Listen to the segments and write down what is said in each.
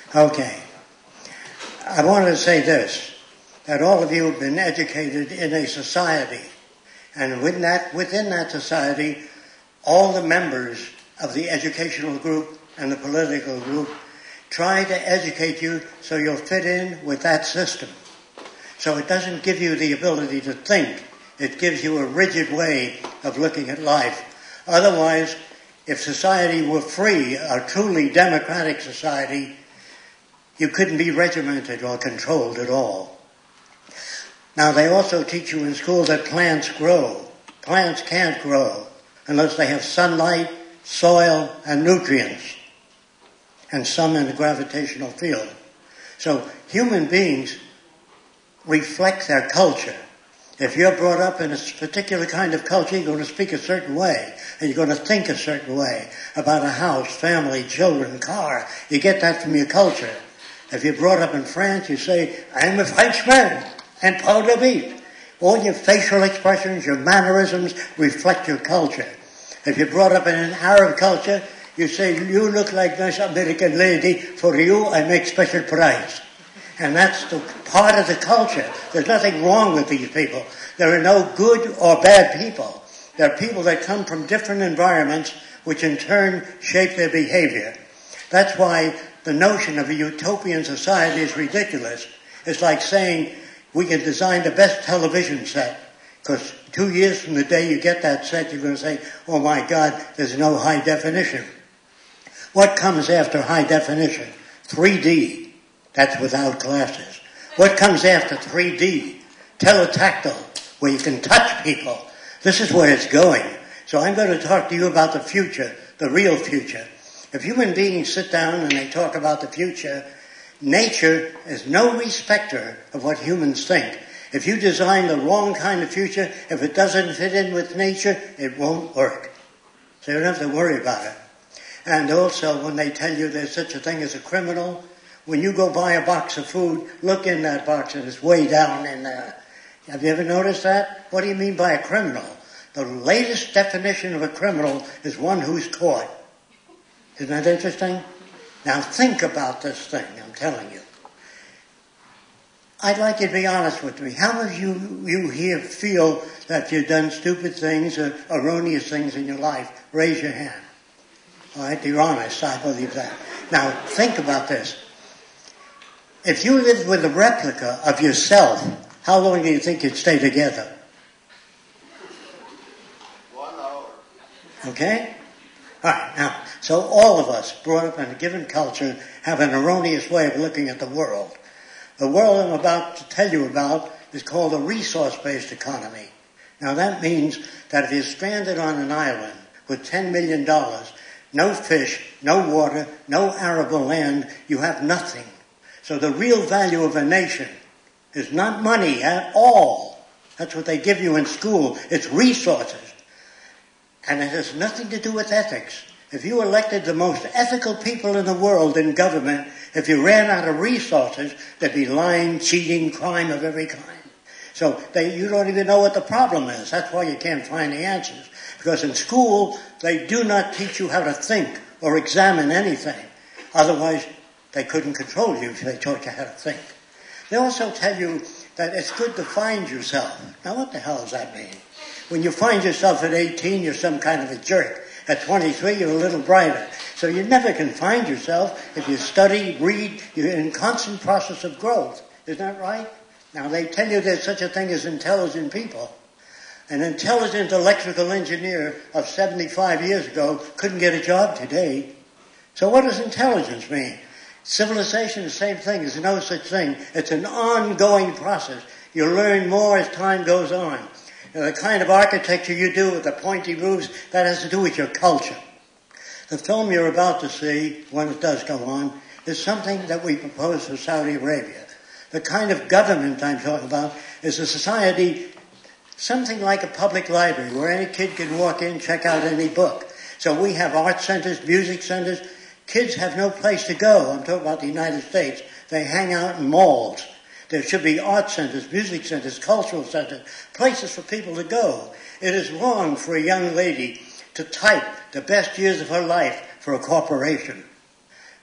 Okay. I wanted to say this, that all of you have been educated in a society, and within that society, all the members of the educational group and the political group try to educate you so you'll fit in with that system. So it doesn't give you the ability to think. It gives you a rigid way of looking at life. Otherwise, if society were free, a truly democratic society, you couldn't be regimented or controlled at all. Now, they also teach you in school that plants grow. Plants can't grow unless they have sunlight, soil, and nutrients, and some in the gravitational field. So human beings reflect their culture. If you're brought up in a particular kind of culture, you're going to speak a certain way, and you're going to think a certain way about a house, family, children, car. You get that from your culture. If you're brought up in France, you say, I'm a Frenchman, and proud to be. All your facial expressions, your mannerisms reflect your culture. If you're brought up in an Arab culture, you say, you look like this American lady, for you I make special price. And that's the part of the culture. There's nothing wrong with these people. There are no good or bad people. There are people that come from different environments, which in turn shape their behavior. That's why the notion of a utopian society is ridiculous. It's like saying we can design the best television set, because 2 years from the day you get that set, you're going to say, oh my God, there's no high definition. What comes after high definition? 3D. That's without glasses. What comes after 3D? Teletactile, where you can touch people. This is where it's going. So I'm going to talk to you about the future, the real future. If human beings sit down and they talk about the future, nature is no respecter of what humans think. If you design the wrong kind of future, if it doesn't fit in with nature, it won't work. So you don't have to worry about it. And also, when they tell you there's such a thing as a criminal, when you go buy a box of food, look in that box and it's way down in there. Have you ever noticed that? What do you mean by a criminal? The latest definition of a criminal is one who's caught. Isn't that interesting? Now think about this thing, I'm telling you. I'd like you to be honest with me. How many of you here feel that you've done stupid things or erroneous things in your life? Raise your hand. All right, you're honest, I believe that. Now think about this. If you lived with a replica of yourself, how long do you think you'd stay together? 1 hour. Okay? All right, now, so all of us brought up in a given culture have an erroneous way of looking at the world. The world I'm about to tell you about is called a resource-based economy. Now that means that if you're stranded on an island with $10 million, no fish, no water, no arable land, you have nothing. So the real value of a nation is not money at all. That's what they give you in school. It's resources. And it has nothing to do with ethics. If you elected the most ethical people in the world in government, if you ran out of resources, there'd be lying, cheating, crime of every kind. So you don't even know what the problem is. That's why you can't find the answers. Because in school, they do not teach you how to think or examine anything. Otherwise, they couldn't control you if they taught you how to think. They also tell you that it's good to find yourself. Now what the hell does that mean? When you find yourself at 18, you're some kind of a jerk. At 23, you're a little brighter. So you never can find yourself. If you study, read, you're in constant process of growth. Isn't that right? Now they tell you there's such a thing as intelligent people. An intelligent electrical engineer of 75 years ago couldn't get a job today. So what does intelligence mean? Civilization is the same thing. There's no such thing. It's an ongoing process. You learn more as time goes on. And the kind of architecture you do with the pointy roofs, that has to do with your culture. The film you're about to see, when it does go on, is something that we propose for Saudi Arabia. The kind of government I'm talking about is a society, something like a public library, where any kid can walk in, check out any book. So we have art centers, music centers. Kids have no place to go. I'm talking about the United States. They hang out in malls. There should be art centers, music centers, cultural centers, places for people to go. It is wrong for a young lady to type the best years of her life for a corporation.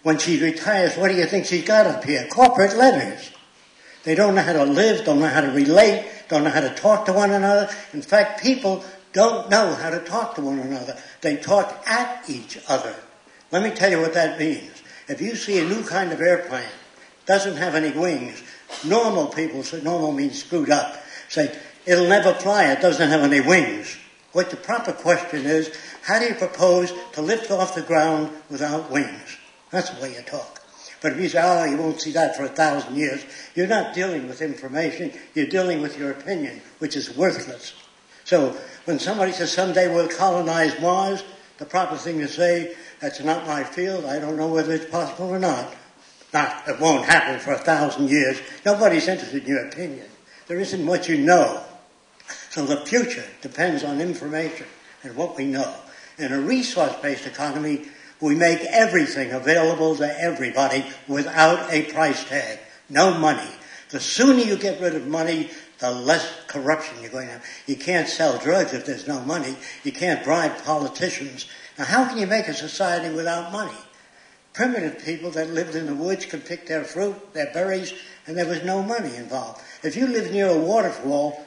When she retires, what do you think she's got up here? Corporate letters. They don't know how to live, don't know how to relate, don't know how to talk to one another. In fact, people don't know how to talk to one another. They talk at each other. Let me tell you what that means. If you see a new kind of airplane, doesn't have any wings, normal people say, normal means screwed up, say, it'll never fly, it doesn't have any wings. What the proper question is, how do you propose to lift off the ground without wings? That's the way you talk. But if you say, oh, you won't see that for 1,000 years, you're not dealing with information, you're dealing with your opinion, which is worthless. So when somebody says someday we'll colonize Mars, the proper thing to say, that's not my field, I don't know whether it's possible or not. It won't happen for 1,000 years. Nobody's interested in your opinion. There isn't much you know. So the future depends on information and what we know. In a resource-based economy, we make everything available to everybody without a price tag. No money. The sooner you get rid of money, the less corruption you're going to have. You can't sell drugs if there's no money. You can't bribe politicians. Now, how can you make a society without money? Primitive people that lived in the woods could pick their fruit, their berries, and there was no money involved. If you live near a waterfall,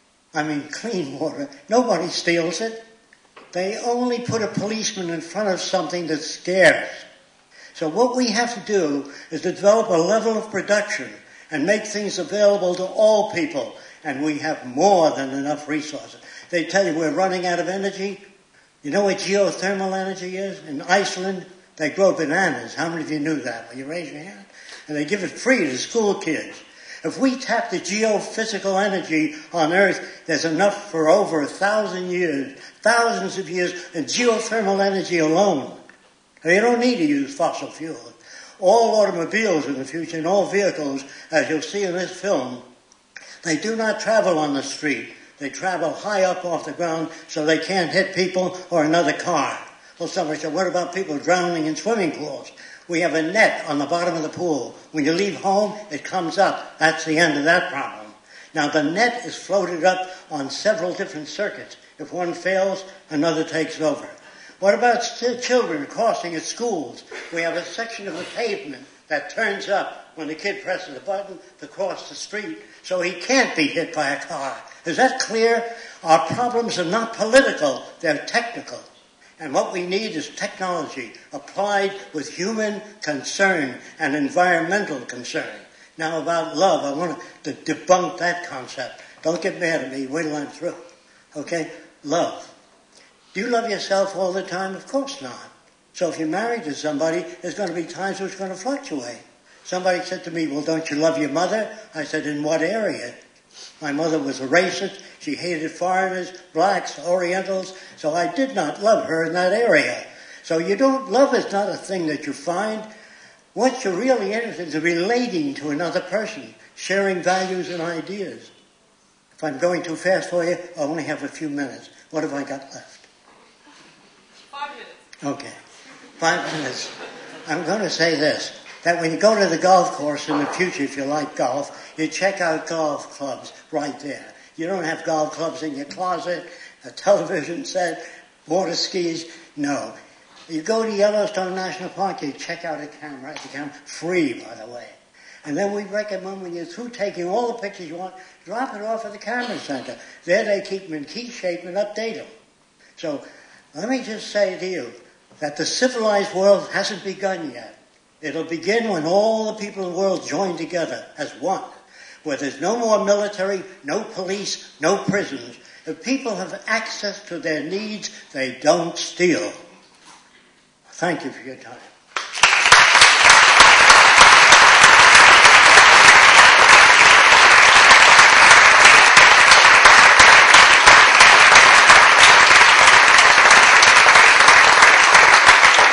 clean water, nobody steals it. They only put a policeman in front of something that scares. So what we have to do is to develop a level of production and make things available to all people. And we have more than enough resources. They tell you we're running out of energy. You know what geothermal energy is? In Iceland, they grow bananas. How many of you knew that? Will you raise your hand? And they give it free to school kids. If we tap the geophysical energy on Earth, there's enough for over 1,000 years, thousands of years, in geothermal energy alone. You don't need to use fossil fuel. All automobiles in the future and all vehicles, as you'll see in this film, they do not travel on the street. They travel high up off the ground so they can't hit people or another car. Well, somebody said, what about people drowning in swimming pools? We have a net on the bottom of the pool. When you leave home, it comes up. That's the end of that problem. Now, the net is floated up on several different circuits. If one fails, another takes over. What about children crossing at schools? We have a section of the pavement that turns up when the kid presses a button to cross the street, so he can't be hit by a car. Is that clear? Our problems are not political, they're technical. And what we need is technology applied with human concern and environmental concern. Now about love, I want to debunk that concept. Don't get mad at me, wait till I'm through. Okay? Love. Do you love yourself all the time? Of course not. So if you're married to somebody, there's going to be times where it's going to fluctuate. Somebody said to me, well, don't you love your mother? I said, in what area? My mother was a racist. She hated foreigners, blacks, Orientals. So I did not love her in that area. So love is not a thing that you find. What you're really interested in is relating to another person, sharing values and ideas. If I'm going too fast for you, I only have a few minutes. What have I got left? 5 minutes. Okay. 5 minutes. I'm going to say this, that when you go to the golf course in the future, if you like golf, you check out golf clubs right there. You don't have golf clubs in your closet, a television set, water skis. No. You go to Yellowstone National Park, you check out a camera, free, by the way. And then we recommend when you're through taking all the pictures you want, drop it off at the camera center. There they keep them in key shape and update them. So let me just say to you that the civilized world hasn't begun yet. It'll begin when all the people in the world join together as one, where there's no more military, no police, no prisons. If people have access to their needs, they don't steal. Thank you for your time.